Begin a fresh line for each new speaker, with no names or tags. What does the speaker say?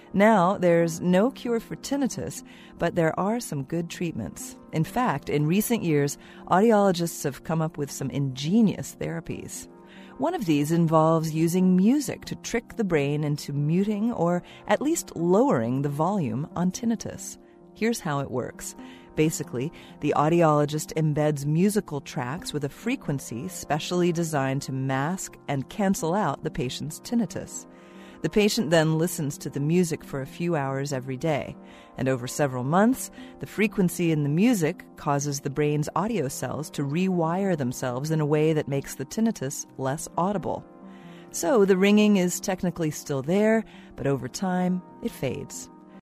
Now, there's no cure for tinnitus, but there are some good treatments. In fact, in recent years, audiologists have come up with some ingenious therapies. One of these involves using music to trick the brain into muting or at least lowering the volume on tinnitus. Here's how it works. Basically, the audiologist embeds musical tracks with a frequency specially designed to mask and cancel out the patient's tinnitus. The patient then listens to the music for a few hours every day, and over several months, the frequency in the music causes the brain's audio cells to rewire themselves in a way that makes the tinnitus less audible. So the ringing is technically still there, but over time, it fades.